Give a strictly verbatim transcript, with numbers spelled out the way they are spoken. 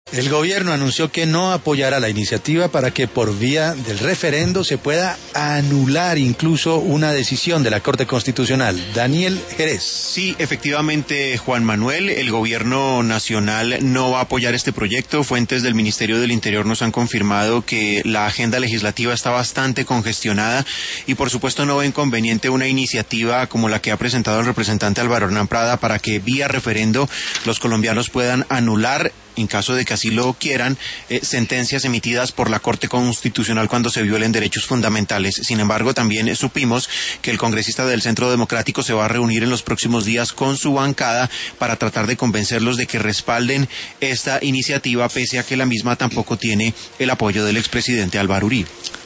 El gobierno anunció que no apoyará la iniciativa para que por vía del referendo se pueda anular incluso una decisión de la Corte Constitucional. Daniel Jerez. Sí, efectivamente, Juan Manuel, el gobierno nacional no va a apoyar este proyecto. Fuentes del Ministerio del Interior nos han confirmado que la agenda legislativa está bastante congestionada y por supuesto no ven conveniente una iniciativa como la que ha presentado el representante Álvaro Hernán Prada para que vía referendo los colombianos puedan anular, en caso de que así lo quieran, eh, sentencias emitidas por la Corte Constitucional cuando se violen derechos fundamentales. Sin embargo, también eh, supimos que el congresista del Centro Democrático se va a reunir en los próximos días con su bancada para tratar de convencerlos de que respalden esta iniciativa, pese a que la misma tampoco tiene el apoyo del expresidente Álvaro Uribe.